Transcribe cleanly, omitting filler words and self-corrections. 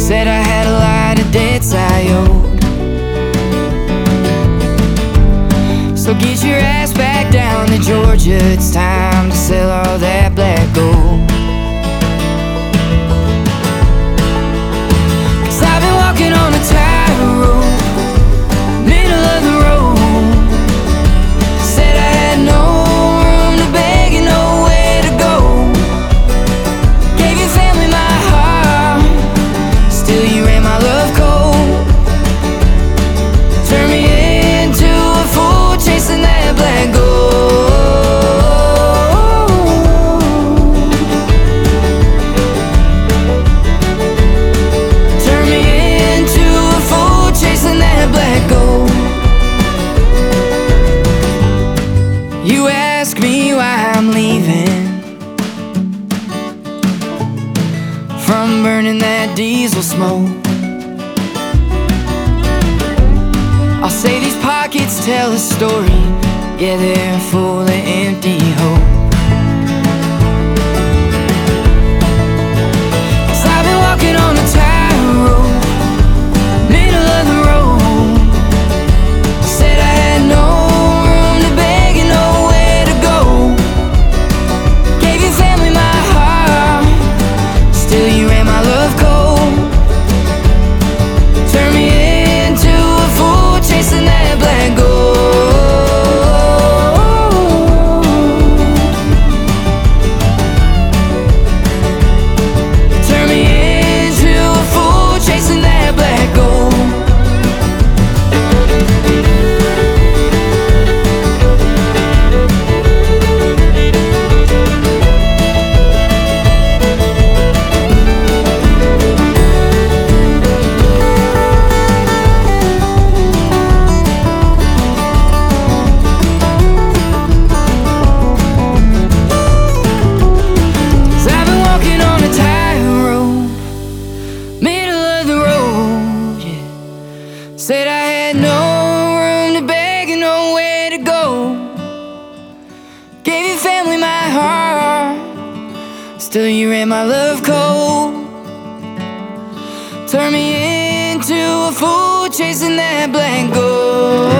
Said I had a lot of debts I owed. So get your ass back down to Georgia. It's time to sell all that black gold. 'Cause I've been walking on a tightrope, middle of the road. Said I had no room to beg and nowhere to go. Gave your family my heart, still you ran my love cold. Turned me into a fool chasing that black gold. Turned me into a fool chasing that black gold. You ask me why I'm leaving, from burning that diesel smoke. I'll say these pockets tell a story, yeah, they're full of empty hope. 'Cause I've been walking on a tightrope, middle of the road. Said I had no room to beg and nowhere to go. Gave your family my heart, still you ran my love cold. Turned me into a fool chasing that black gold. Turned me into a fool chasing that black gold. Said I had no room to beg and nowhere to go. Gave your family my heart, still you ran my love cold. Turned me into a fool chasing that black gold.